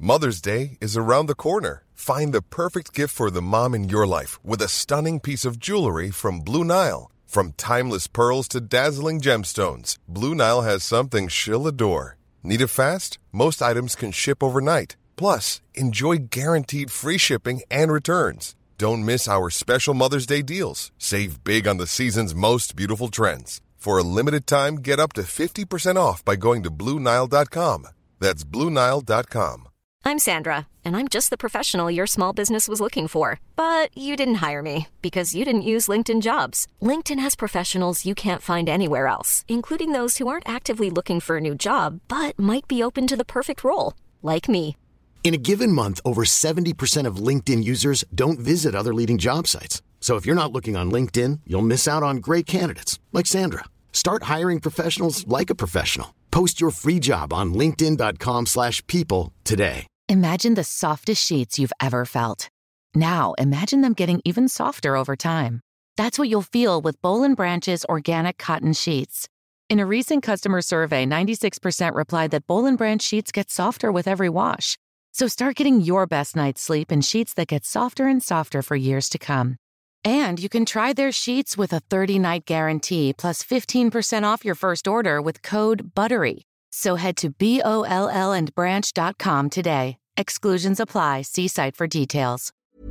Mother's Day is around the corner. Find the perfect gift for the mom in your life with a stunning piece of jewelry from Blue Nile. From timeless pearls to dazzling gemstones, Blue Nile has something she'll adore. Need it fast? Most items can ship overnight. Plus, enjoy guaranteed free shipping and returns. Don't miss our special Mother's Day deals. Save big on the season's most beautiful trends. For a limited time, get up to 50% off by going to BlueNile.com. That's BlueNile.com. I'm Sandra, and I'm just the professional your small business was looking for. But you didn't hire me because you didn't use LinkedIn Jobs. LinkedIn has professionals you can't find anywhere else, including those who aren't actively looking for a new job, but might be open to the perfect role, like me. In a given month, over 70% of LinkedIn users don't visit other leading job sites. So if you're not looking on LinkedIn, you'll miss out on great candidates like Sandra. Start hiring professionals like a professional. Post your free job on linkedin.com/people today. Imagine the softest sheets you've ever felt. Now, imagine them getting even softer over time. That's what you'll feel with Boll & Branch's organic cotton sheets. In a recent customer survey, 96% replied that Boll & Branch sheets get softer with every wash. So start getting your best night's sleep in sheets that get softer and softer for years to come. And you can try their sheets with a 30-night guarantee plus 15% off your first order with code BUTTERY. So head to BOLLandbranch.com today. Exclusions apply. See site for details.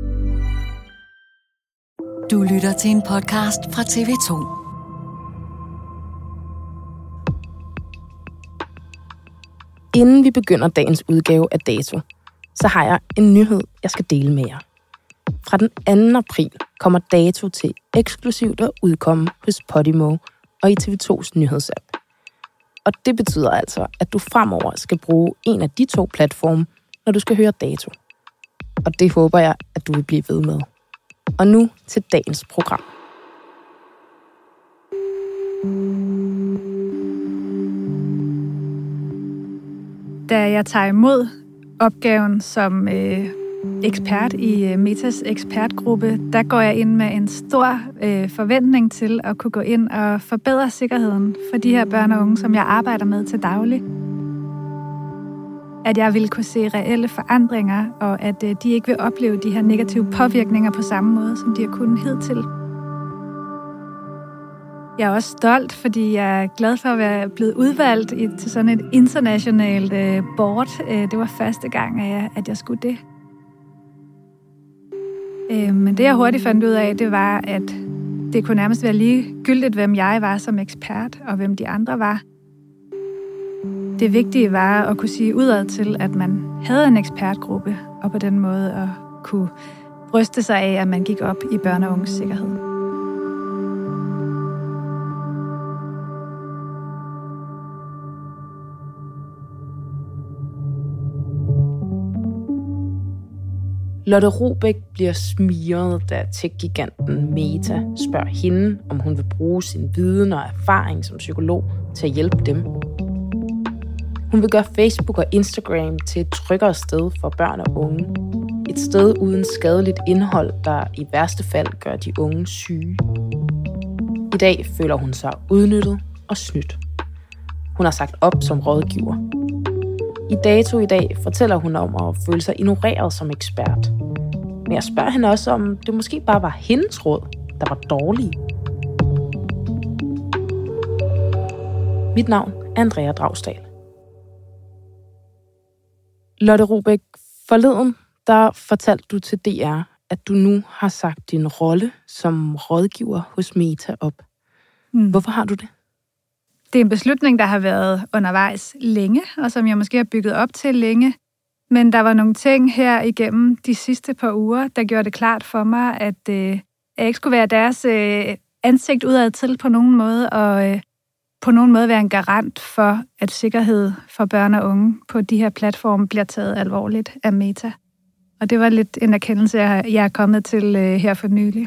Du lytter til en podcast fra TV2. Inden vi begynder dagens udgave af Dato, så har jeg en nyhed, jeg skal dele med jer. Fra den 2. april kommer Dato til eksklusivt at udkomme hos Podimo og i TV2's nyhedsapp. Og det betyder altså, at du fremover skal bruge en af de 2 platforme, når du skal høre Dato. Og det håber jeg, at du vil blive ved med. Og nu til dagens program. Da jeg tager imod opgaven som ekspert i Metas ekspertgruppe, der går jeg ind med en stor forventning til at kunne gå ind og forbedre sikkerheden for de her børn og unge, som jeg arbejder med til daglig. At jeg vil kunne se reelle forandringer, og at de ikke vil opleve de her negative påvirkninger på samme måde, som de har kunnet hidtil. Jeg er også stolt, fordi jeg er glad for at være blevet udvalgt til sådan et internationalt board. Det var første gang, at jeg skulle det. Men det, jeg hurtigt fandt ud af, det var, at det kunne nærmest være ligegyldigt, hvem jeg var som ekspert, og hvem de andre var. Det vigtige var at kunne sige udad til, at man havde en ekspertgruppe, og på den måde at kunne bryste sig af, at man gik op i børn og unges sikkerhed. Lotte Robæk bliver smiret, da tech-giganten Meta spørger hende, om hun vil bruge sin viden og erfaring som psykolog til at hjælpe dem. Hun vil gøre Facebook og Instagram til et tryggere sted for børn og unge. Et sted uden skadeligt indhold, der i værste fald gør de unge syge. I dag føler hun sig udnyttet og snydt. Hun har sagt op som rådgiver. I Dato i dag fortæller hun om at føle sig ignoreret som ekspert. Men jeg spørger hende også, om det måske bare var hendes råd, der var dårlige. Mit navn er Andrea Dragsdal. Lotte Robæk, forleden der fortalte du til DR, at du nu har sagt din rolle som rådgiver hos Meta op. Hvorfor har du det? Det er en beslutning, der har været undervejs længe, og som jeg måske har bygget op til længe. Men der var nogle ting her igennem de sidste par uger, der gjorde det klart for mig, at jeg ikke skulle være deres ansigt udad til på nogen måde, og på nogen måde være en garant for, at sikkerhed for børn og unge på de her platforme bliver taget alvorligt af Meta. Og det var lidt en erkendelse, jeg er kommet til her for nylig.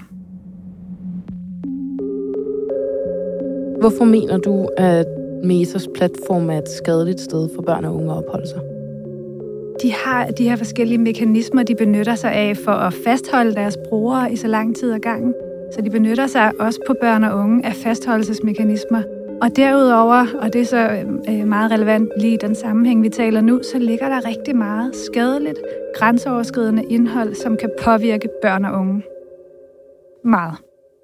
Hvorfor mener du, at Metas platform er et skadeligt sted for børn og unge at opholde sig? De har de her forskellige mekanismer, de benytter sig af for at fastholde deres brugere i så lang tid ad gangen. Så de benytter sig også på børn og unge af fastholdelsesmekanismer, Og derudover, og det er så meget relevant lige i den sammenhæng, vi taler nu, så ligger der rigtig meget skadeligt, grænseoverskridende indhold, som kan påvirke børn og unge. Meget.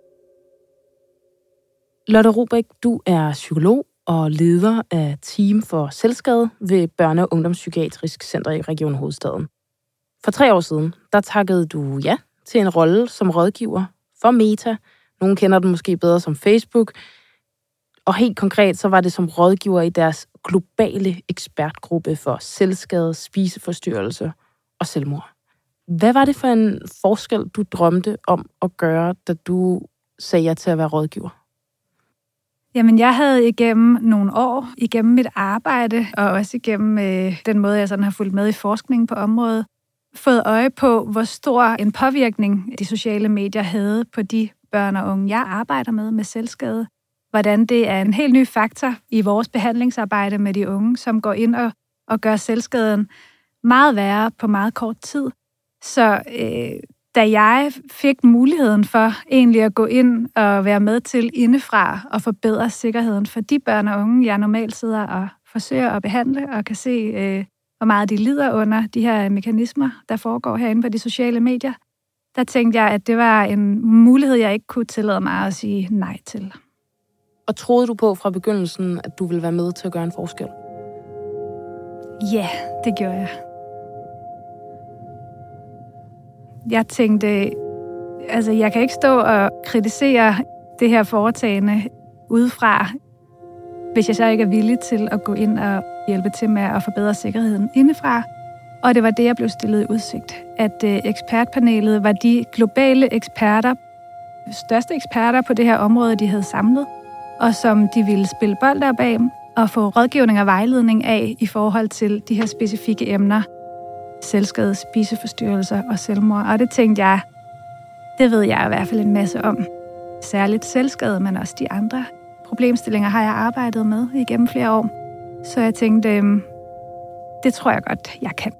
Lotte Robæk, du er psykolog og leder af Team for Selvskade ved Børne- og Ungdomspsykiatrisk Center i Region Hovedstaden. For 3 år siden, der takkede du ja til en rolle som rådgiver for Meta. Nogle kender den måske bedre som Facebook. Og helt konkret, så var det som rådgiver i deres globale ekspertgruppe for selvskade, spiseforstyrrelse og selvmord. Hvad var det for en forskel, du drømte om at gøre, da du sagde ja til at være rådgiver? Jamen, jeg havde igennem nogle år, igennem mit arbejde, og også igennem den måde, jeg sådan har fulgt med i forskningen på området, fået øje på, hvor stor en påvirkning de sociale medier havde på de børn og unge, jeg arbejder med selvskade. Hvordan det er en helt ny faktor i vores behandlingsarbejde med de unge, som går ind og gør selvskaden meget værre på meget kort tid. Så da jeg fik muligheden for egentlig at gå ind og være med til indefra og forbedre sikkerheden for de børn og unge, jeg normalt sidder og forsøger at behandle og kan se, hvor meget de lider under de her mekanismer, der foregår herinde på de sociale medier, der tænkte jeg, at det var en mulighed, jeg ikke kunne tillade mig at sige nej til. Og troede du på fra begyndelsen, at du ville være med til at gøre en forskel? Ja, det gjorde jeg. Jeg tænkte, altså jeg kan ikke stå og kritisere det her foretagende udefra, hvis jeg så ikke er villig til at gå ind og hjælpe til med at forbedre sikkerheden indefra. Og det var det, jeg blev stillet i udsigt. At ekspertpanelet var de globale eksperter, største eksperter på det her område, de havde samlet, og som de ville spille bold der bag og få rådgivning og vejledning af i forhold til de her specifikke emner. Selvskade, spiseforstyrrelser og selvmord. Og det tænkte jeg, det ved jeg i hvert fald en masse om. Særligt selvskade, men også de andre problemstillinger har jeg arbejdet med igennem flere år. Så jeg tænkte, det tror jeg godt, jeg kan.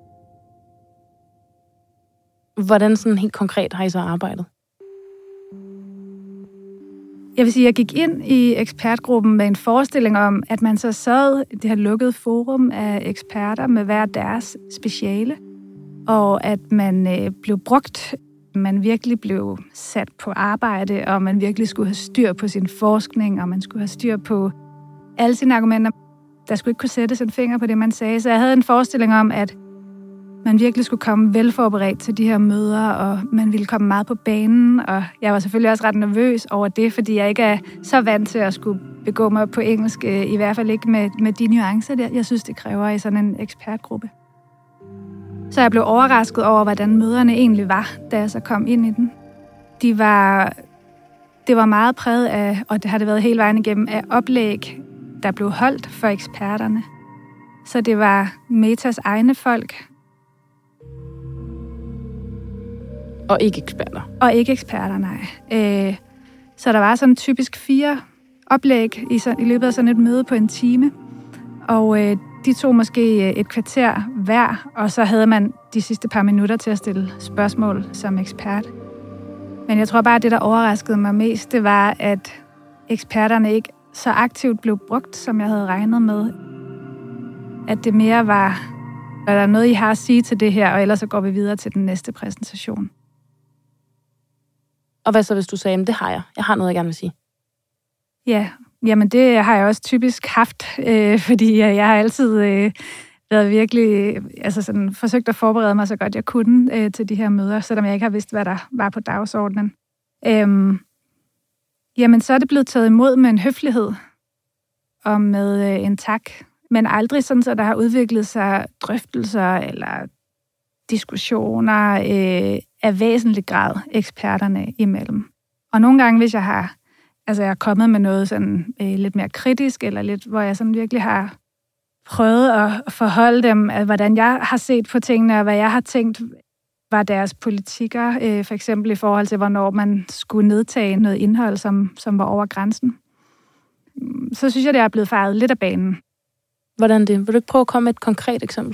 Hvordan sådan helt konkret har I så arbejdet? Jeg vil sige, at jeg gik ind i ekspertgruppen med en forestilling om, at man så sad i det her lukkede forum af eksperter med hver deres speciale, og at man blev brugt, man virkelig blev sat på arbejde, og man virkelig skulle have styr på sin forskning, og man skulle have styr på alle sine argumenter. Der skulle ikke kunne sættes en finger på det, man sagde. Så jeg havde en forestilling om, at man virkelig skulle komme velforberedt til de her møder, og man ville komme meget på banen, og jeg var selvfølgelig også ret nervøs over det, fordi jeg ikke er så vant til at skulle begå mig på engelsk, i hvert fald ikke med de nuancer der, jeg synes, det kræver i sådan en ekspertgruppe. Så jeg blev overrasket over, hvordan møderne egentlig var, da jeg så kom ind i den. Det var meget præget af, og det har det været hele vejen igennem, af oplæg, der blev holdt for eksperterne. Så det var Metas egne folk. Og ikke eksperter. Og ikke eksperter, nej. Så der var sådan typisk 4 oplæg i løbet af sådan et møde på en time. Og de tog måske et kvarter hver, og så havde man de sidste par minutter til at stille spørgsmål som ekspert. Men jeg tror bare, at det, der overraskede mig mest, det var, at eksperterne ikke så aktivt blev brugt, som jeg havde regnet med. At det mere var, at der er noget, I har at sige til det her, og ellers så går vi videre til den næste præsentation. Og hvad så, hvis du sagde, at det har jeg? Jeg har noget, jeg gerne vil sige. Ja, jamen det har jeg også typisk haft, fordi jeg har altid været virkelig, altså sådan forsøgt at forberede mig så godt jeg kunne til de her møder, selvom jeg ikke har vidst, hvad der var på dagsordenen. Jamen så er det blevet taget imod med en høflighed og med en tak, men aldrig sådan, så der har udviklet sig drøftelser eller diskussioner af væsentlig grad eksperterne imellem. Og nogle gange, hvis jeg er kommet med noget sådan lidt mere kritisk, eller lidt, hvor jeg sådan virkelig har prøvet at forholde dem, hvordan jeg har set på tingene, og hvad jeg har tænkt var deres politikker, for eksempel i forhold til, hvornår man skulle nedtage noget indhold, som var over grænsen. Så synes jeg, det er blevet fejet lidt af banen. Hvordan det? Vil du ikke prøve at komme med et konkret eksempel?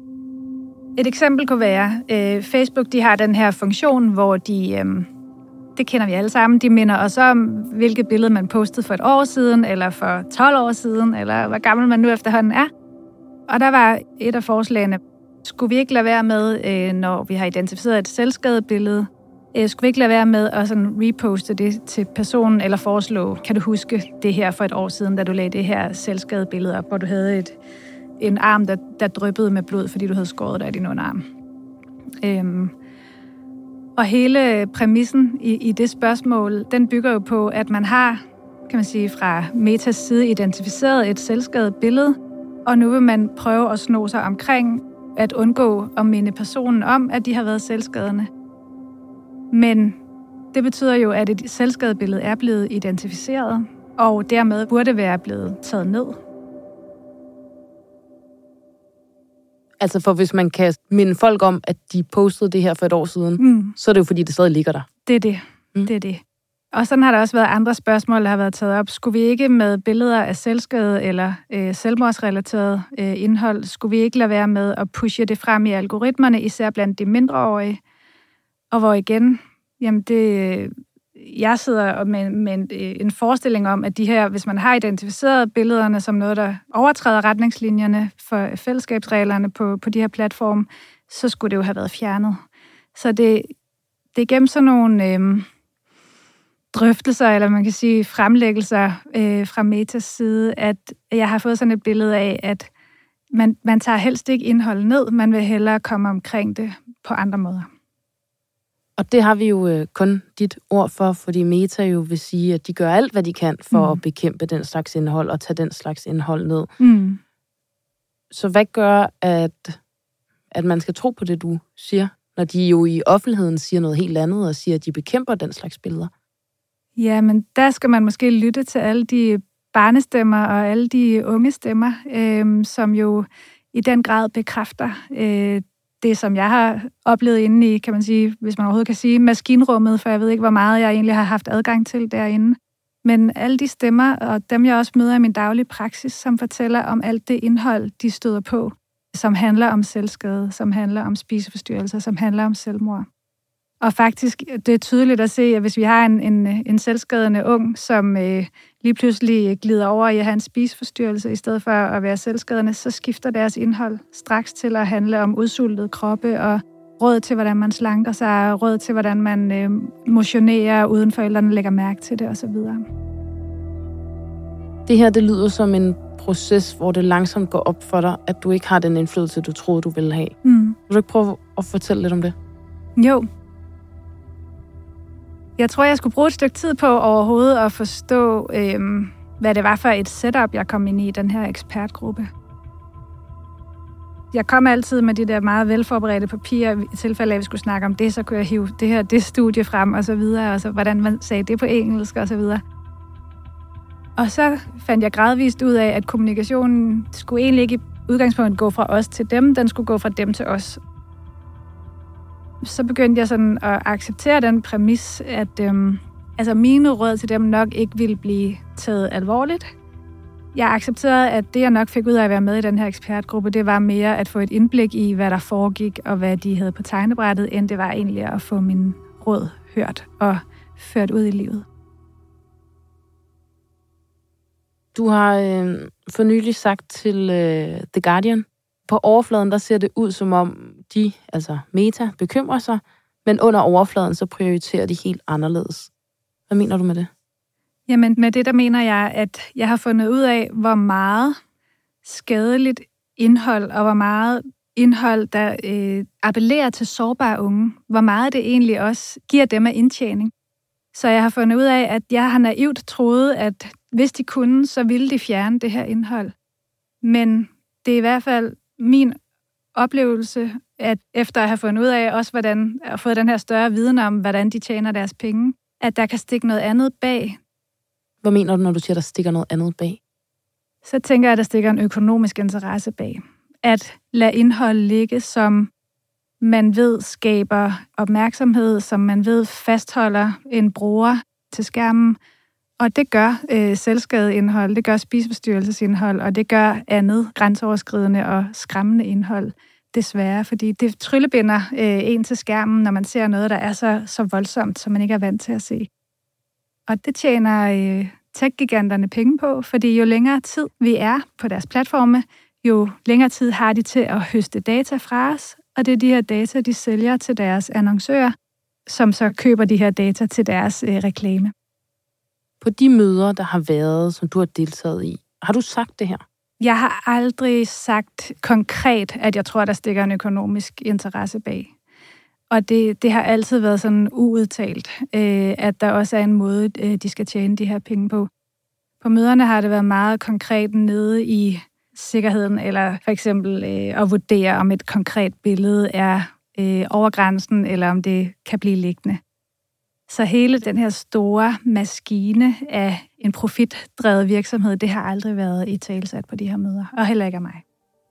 Et eksempel kunne være, Facebook de har den her funktion, hvor de Det kender vi alle sammen. De minder også om, hvilket billede man postede for et år siden, eller for 12 år siden, eller hvor gammel man nu efterhånden er. Og der var et af forslagene, skulle vi ikke lade være med, når vi har identificeret et selvskadebillede, skulle vi ikke lade være med at sådan reposte det til personen, eller foreslå, kan du huske det her for et år siden, da du lagde det her selvskadebillede op, hvor du havde en arm, der dryppede med blod, fordi du havde skåret dig i din underarm. Og hele præmissen i det spørgsmål, den bygger jo på, at man har, kan man sige, fra Metas side identificeret et selvskadebillede, og nu vil man prøve at sno sig omkring at undgå at minde personen om, at de har været selvskadende. Men det betyder jo, at et selvskadebillede er blevet identificeret, og dermed burde være blevet taget ned. Altså for hvis man kan minde folk om, at de postede det her for et år siden, så er det jo fordi, det stadig ligger der. Det er det. Det er det. Og sådan har der også været andre spørgsmål, der har været taget op. Skulle vi ikke med billeder af selvskade eller selvmordsrelateret indhold, skulle vi ikke lade være med at pushe det frem i algoritmerne, især blandt de mindreårige? Og hvor igen, jamen jeg sidder med en forestilling om, at de her, hvis man har identificeret billederne som noget, der overtræder retningslinjerne for fællesskabsreglerne på de her platforme, så skulle det jo have været fjernet. Så det er gennem sådan nogle drøftelser, eller man kan sige fremlæggelser fra Metas side, at jeg har fået sådan et billede af, at man tager helst ikke indhold ned, man vil hellere komme omkring det på andre måder. Og det har vi jo kun dit ord for, fordi Meta jo vil sige, at de gør alt, hvad de kan for at bekæmpe den slags indhold og tage den slags indhold ned. Så hvad gør, at man skal tro på det, du siger, når de jo i offentligheden siger noget helt andet og siger, at de bekæmper den slags billeder? Ja, men der skal man måske lytte til alle de barnestemmer og alle de unge stemmer, som jo i den grad bekræfter det, som jeg har oplevet inde i, kan man sige, hvis man overhovedet kan sige, maskinrummet, for jeg ved ikke, hvor meget jeg egentlig har haft adgang til derinde. Men alle de stemmer, og dem jeg også møder i min daglige praksis, som fortæller om alt det indhold, de støder på, som handler om selvskade, som handler om spiseforstyrrelser, som handler om selvmord. Og faktisk, det er tydeligt at se, at hvis vi har en selvskadende ung, som lige pludselig glider over i at have en spiseforstyrrelse, i stedet for at være selvskadende, så skifter deres indhold straks til at handle om udsultede kroppe og råd til, hvordan man slanker sig, råd til, hvordan man motionerer, uden forældrene lægger mærke til det osv. Det her, det lyder som en proces, hvor det langsomt går op for dig, at du ikke har den indflydelse, du troede, du ville have. Vil du ikke prøve at fortælle lidt om det? Jo. Jeg tror, jeg skulle bruge et stykke tid på overhovedet at forstå, hvad det var for et setup, jeg kom ind i den her ekspertgruppe. Jeg kom altid med de der meget velforberedte papirer. I tilfælde af, at vi skulle snakke om det, så kunne jeg hive det studie frem og så videre, og så hvordan man sagde det på engelsk og så videre. Og så fandt jeg gradvist ud af, at kommunikationen skulle egentlig ikke i udgangspunktet gå fra os til dem, den skulle gå fra dem til os. Så begyndte jeg sådan at acceptere den præmis, at mine råd til dem nok ikke ville blive taget alvorligt. Jeg accepterede, at det, jeg nok fik ud af at være med i den her ekspertgruppe, det var mere at få et indblik i, hvad der foregik, og hvad de havde på tegnebrættet, end det var egentlig at få mine råd hørt og ført ud i livet. Du har for nylig sagt til The Guardian, på overfladen, der ser det ud, som om de, altså Meta, bekymrer sig, men under overfladen, så prioriterer de helt anderledes. Hvad mener du med det? Jamen, med det, der mener jeg, at jeg har fundet ud af, hvor meget skadeligt indhold, og hvor meget indhold, der appellerer til sårbare unge, hvor meget det egentlig også giver dem af indtjening. Så jeg har fundet ud af, at jeg har naivt troet, at hvis de kunne, så ville de fjerne det her indhold. Men det er i hvert fald min oplevelse, at efter at have fundet ud af også, hvordan at få den her større viden om, hvordan de tjener deres penge, at der kan stikke noget andet bag. Hvad mener du, når du siger, der stikker noget andet bag? Så tænker jeg, at der stikker en økonomisk interesse bag. At lade indhold ligge, som man ved skaber opmærksomhed, som man ved fastholder en bruger til skærmen. Og det gør selvskadeindhold, det gør spiseforstyrrelsesindhold, og det gør andet grænseoverskridende og skræmmende indhold. desværre, fordi det tryllebinder en til skærmen, når man ser noget, der er så voldsomt, som man ikke er vant til at se. Og det tjener tech-giganterne penge på, fordi jo længere tid vi er på deres platforme, jo længere tid har de til at høste data fra os, og det er de her data, de sælger til deres annoncører, som så køber de her data til deres reklame. På de møder, der har været, som du har deltaget i, har du sagt det her? Jeg har aldrig sagt konkret, at jeg tror, der stikker en økonomisk interesse bag. Og det har altid været sådan uudtalt, at der også er en måde, de skal tjene de her penge på. På møderne har det været meget konkret nede i sikkerheden, eller for eksempel at vurdere, om et konkret billede er over grænsen, eller om det kan blive liggende. Så hele den her store maskine af en profitdrevet virksomhed, det har aldrig været italesat på de her møder, og heller ikke af mig.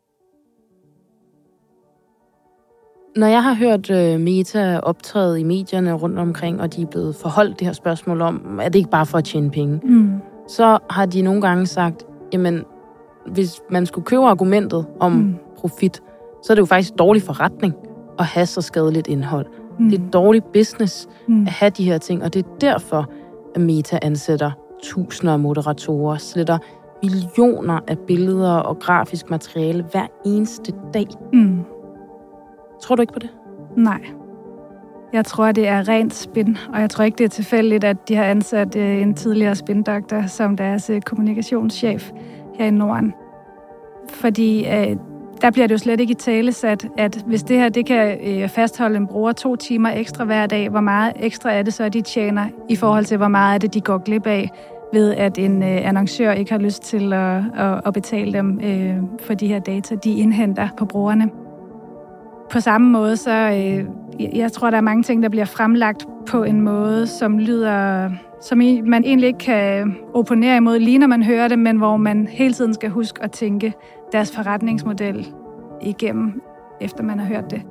Når jeg har hørt Meta optræde i medierne rundt omkring, og de er blevet forholdt det her spørgsmål om, er det ikke bare for at tjene penge, så har de nogle gange sagt, jamen, hvis man skulle købe argumentet om profit, så er det jo faktisk dårlig forretning at have så skadeligt indhold. Det er dårlig business at have de her ting, og det er derfor, at Meta ansætter tusinder af moderatorer, sletter millioner af billeder og grafisk materiale hver eneste dag. Tror du ikke på det? Nej. Jeg tror, det er rent spin, og jeg tror ikke, det er tilfældigt, at de har ansat en tidligere spindoktor som deres kommunikationschef her i Norden. Fordi der bliver det jo slet ikke italesat, at hvis det her det kan fastholde en bruger 2 timer ekstra hver dag, hvor meget ekstra er det så, de tjener, i forhold til, hvor meget er det, de går glip af, ved at en annoncør ikke har lyst til at betale dem for de her data, de indhenter på brugerne. På samme måde, så jeg tror, der er mange ting, der bliver fremlagt på en måde, som lyder, som man egentlig ikke kan opponere imod, lige når man hører det, men hvor man hele tiden skal huske at tænke deres forretningsmodel igennem, efter man har hørt det.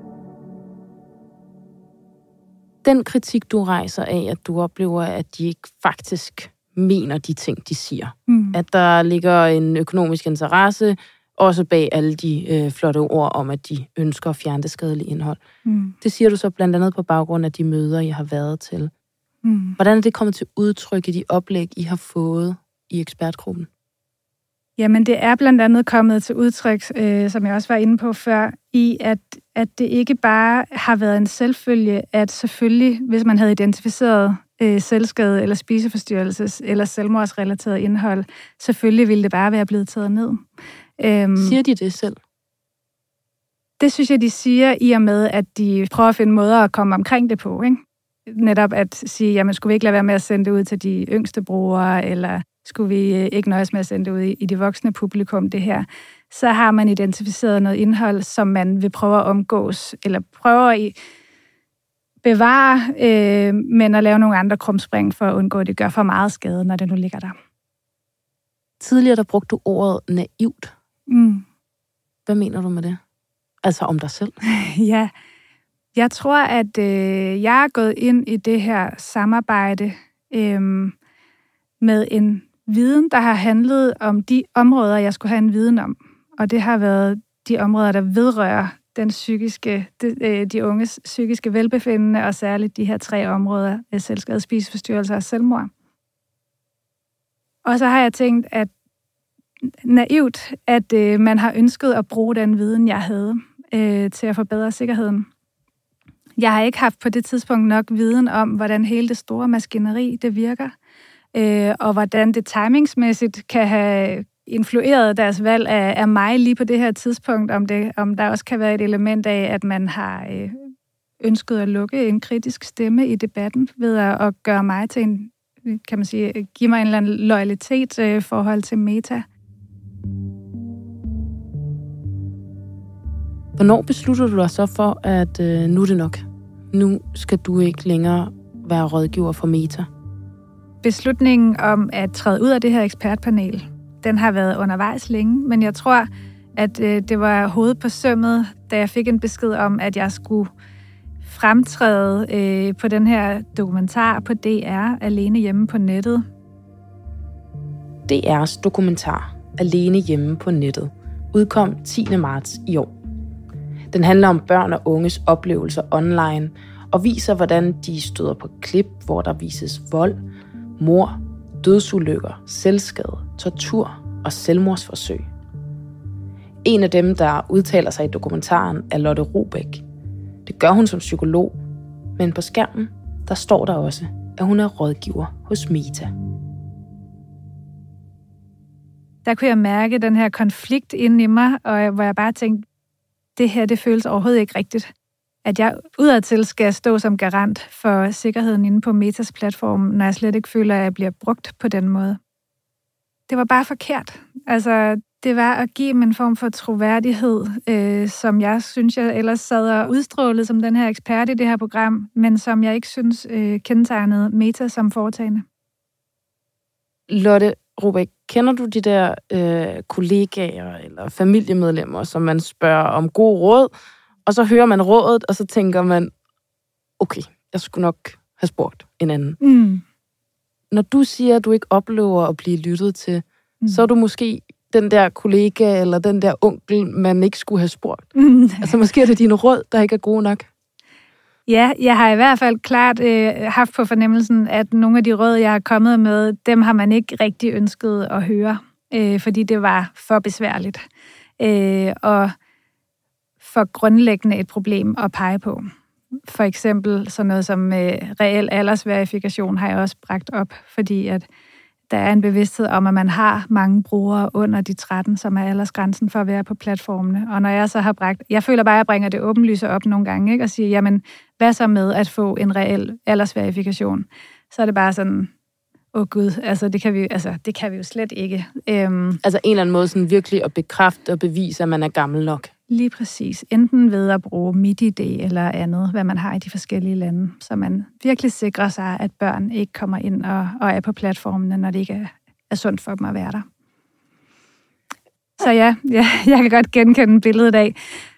Den kritik, du rejser af, at du oplever, at de ikke faktisk mener de ting, de siger. At der ligger en økonomisk interesse, også bag alle de flotte ord om, at de ønsker at fjerne det skadelige indhold. Det siger du så blandt andet på baggrund af de møder, I har været til. Hvordan er det kommet til udtryk i de oplæg, I har fået i ekspertgruppen? Jamen, det er blandt andet kommet til udtryk, som jeg også var inde på før, i at det ikke bare har været en selvfølge, at selvfølgelig, hvis man havde identificeret selvskade eller spiseforstyrrelses eller selvmordsrelateret indhold, selvfølgelig ville det bare være blevet taget ned. Siger de det selv? Det synes jeg, de siger i og med, at de prøver at finde måder at komme omkring det på, ikke? Netop at sige, jamen skulle vi ikke lade være med at sende det ud til de yngste brugere, eller skulle vi ikke nøjes med at sende det ud i de voksne publikum, det her. Så har man identificeret noget indhold, som man vil prøve at omgås, eller prøver at bevare, men at lave nogle andre krumspring for at undgå, at det gør for meget skade, når det nu ligger der. Tidligere der brugte du ordet naivt. Hvad mener du med det? Altså om dig selv? Ja, jeg tror, at jeg er gået ind i det her samarbejde med en viden, der har handlet om de områder, jeg skulle have en viden om. Og det har været de områder, der vedrører de unges psykiske velbefindende, og særligt de her 3 områder af selvskade, spiseforstyrrelser og selvmord. Og så har jeg tænkt, at naivt, at man har ønsket at bruge den viden, jeg havde, til at forbedre sikkerheden. Jeg har ikke haft på det tidspunkt nok viden om, hvordan hele det store maskineri det virker, og hvordan det timingsmæssigt kan have influeret deres valg af mig lige på det her tidspunkt, om der også kan være et element af, at man har ønsket at lukke en kritisk stemme i debatten ved at gøre mig til en, kan man sige, give mig en eller anden loyalitet forhold til Meta. Hvornår beslutter du dig så for, at nu er det nok? Nu skal du ikke længere være rådgiver for Meta? Beslutningen om at træde ud af det her ekspertpanel, den har været undervejs længe, men jeg tror, at det var hovedet på sømmet, da jeg fik en besked om, at jeg skulle fremtræde på den her dokumentar på DR, Alene hjemme på nettet. DR's dokumentar, Alene hjemme på nettet, udkom 10. marts i år. Den handler om børn og unges oplevelser online, og viser, hvordan de støder på klip, hvor der vises vold, mord, dødsulykker, selvskade, tortur og selvmordsforsøg. En af dem, der udtaler sig i dokumentaren, er Lotte Rubeck. Det gør hun som psykolog, men på skærmen, der står der også, at hun er rådgiver hos Meta. Der kunne jeg mærke den her konflikt inde i mig, og hvor jeg bare tænkte, det her, det føles overhovedet ikke rigtigt. At jeg udadtil skal stå som garant for sikkerheden inde på Metas platform, når jeg slet ikke føler, at jeg bliver brugt på den måde. Det var bare forkert. Altså, det var at give dem en form for troværdighed, som jeg synes, jeg ellers sad og udstrålede som den her ekspert i det her program, men som jeg ikke synes kendetegnede Meta som foretagende. Lotte Rubeck, kender du de der kollegaer eller familiemedlemmer, som man spørger om god råd, og så hører man rådet, og så tænker man, okay, jeg skulle nok have spurgt en anden. Når du siger, at du ikke oplever at blive lyttet til, så er du måske den der kollega eller den der onkel, man ikke skulle have spurgt. Altså måske er det dine råd, der ikke er gode nok. Ja, jeg har i hvert fald klart haft på fornemmelsen, at nogle af de råd, jeg har kommet med, dem har man ikke rigtig ønsket at høre, fordi det var for besværligt. Og for grundlæggende et problem at pege på. For eksempel sådan noget som reel aldersverifikation har jeg også bragt op, fordi at der er en bevidsthed om, at man har mange brugere under de 13, som er aldersgrænsen for at være på platformene. Og når jeg så har jeg føler bare, at jeg bringer det åbenlyse op nogle gange, ikke? Og siger, jamen, hvad så med at få en reel aldersverifikation? Så er det bare sådan, gud, altså det kan vi jo slet ikke. Altså en eller anden måde sådan virkelig at bekræfte og bevise, at man er gammel nok. Lige præcis. Enten ved at bruge MitID eller andet, hvad man har i de forskellige lande, så man virkelig sikrer sig, at børn ikke kommer ind og er på platformene, når det ikke er sundt for dem at være der. Så ja, jeg kan godt genkende billedet af.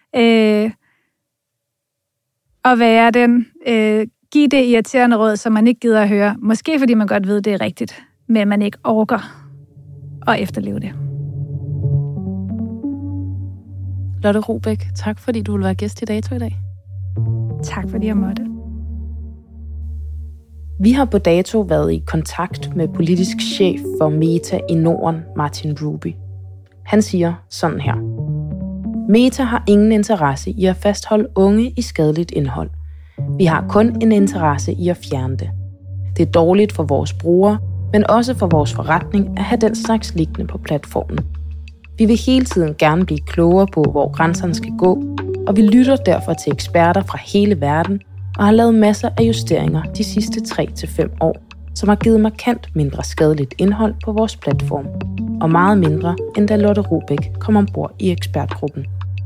At være den, give det irriterende råd, som man ikke gider at høre. Måske fordi man godt ved, det er rigtigt, men man ikke orker at efterleve det. Lotte Rubeck, tak fordi du ville være gæst i Dato i dag. Tak fordi jeg måtte. Vi har på Dato været i kontakt med politisk chef for Meta i Norden, Martin Ruby. Han siger sådan her. Meta har ingen interesse i at fastholde unge i skadeligt indhold. Vi har kun en interesse i at fjerne det. Det er dårligt for vores brugere, men også for vores forretning at have den slags liggende på platformen. Vi vil hele tiden gerne blive klogere på, hvor grænserne skal gå, og vi lytter derfor til eksperter fra hele verden og har lavet masser af justeringer de sidste 3-5 år, som har givet markant mindre skadeligt indhold på vores platform, og meget mindre, end da Lotte Rubeck kom ombord i ekspertgruppen.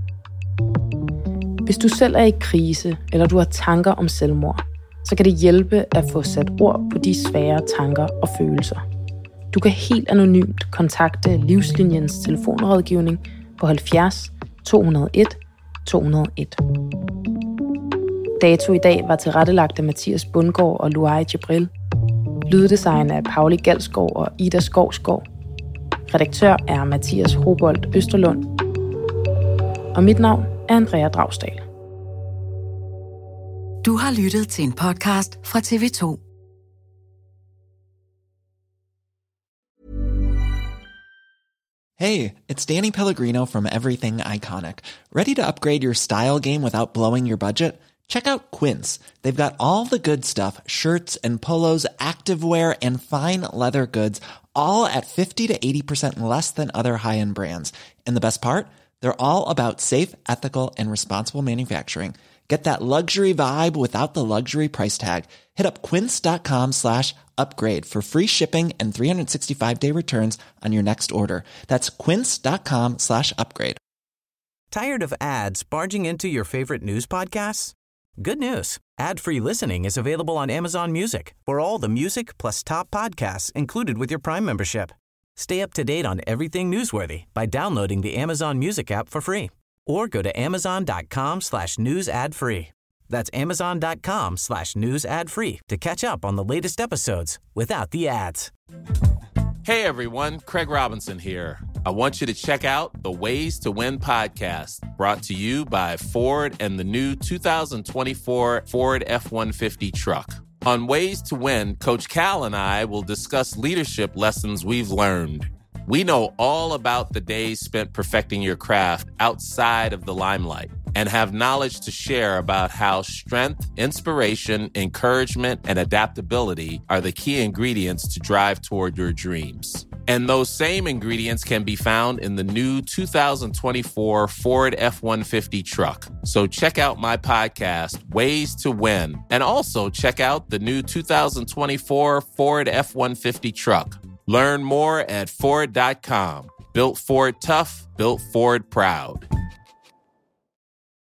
Hvis du selv er i krise, eller du har tanker om selvmord, så kan det hjælpe at få sat ord på de svære tanker og følelser. Du kan helt anonymt kontakte Livslinjens telefonrådgivning på 70 201 201. Dato i dag var tilrettelagt af Mathias Bundgaard og Luai Jibril. Lyddesign af Pauli Galskov og Ida Skovskov. Redaktør er Mathias Hobolt Østerlund. Og mit navn er Andrea Dragsdal. Du har lyttet til en podcast fra TV2. Hey, it's Danny Pellegrino from Everything Iconic. Ready to upgrade your style game without blowing your budget? Check out Quince. They've got all the good stuff, shirts and polos, activewear, and fine leather goods, all at 50 to 80% less than other high-end brands. And the best part? They're all about safe, ethical, and responsible manufacturing. Get that luxury vibe without the luxury price tag. Hit up quince.com/upgrade for free shipping and 365-day returns on your next order. That's quince.com/upgrade. Tired of ads barging into your favorite news podcasts? Good news. Ad-free listening is available on Amazon Music for all the music plus top podcasts included with your Prime membership. Stay up to date on everything newsworthy by downloading the Amazon Music app for free or go to amazon.com/news ad free. That's amazon.com/news ad free to catch up on the latest episodes without the ads. Hey everyone, Craig Robinson here. I want you to check out the Ways to Win podcast, brought to you by Ford and the new 2024 Ford F-150 truck. On Ways to Win, Coach Cal and I will discuss leadership lessons we've learned. We know all about the days spent perfecting your craft outside of the limelight and have knowledge to share about how strength, inspiration, encouragement, and adaptability are the key ingredients to drive toward your dreams. And those same ingredients can be found in the new 2024 Ford F-150 truck. So check out my podcast, Ways to Win, and also check out the new 2024 Ford F-150 truck. Learn more at Ford.com. Built Ford tough, built Ford proud.